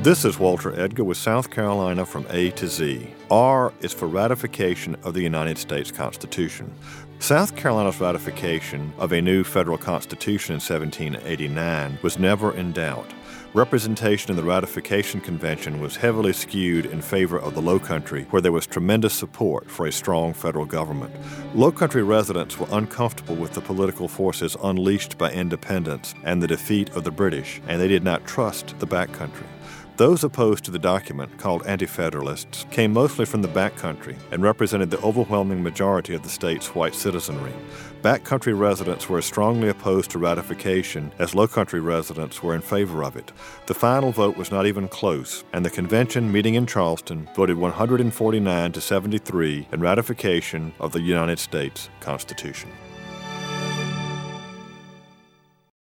This is Walter Edgar with South Carolina from A to Z. R is for ratification of the United States Constitution. South Carolina's ratification of a new federal constitution in 1789 was never in doubt. Representation in the ratification convention was heavily skewed in favor of the Lowcountry, where there was tremendous support for a strong federal government. Lowcountry residents were uncomfortable with the political forces unleashed by independence and the defeat of the British, and they did not trust the backcountry. Those opposed to the document, called Anti-Federalists, came mostly from the backcountry and represented the overwhelming majority of the state's white citizenry. Backcountry residents were as strongly opposed to ratification as Lowcountry residents were in favor of it. The final vote was not even close, and the convention meeting in Charleston voted 149 to 73 in ratification of the United States Constitution.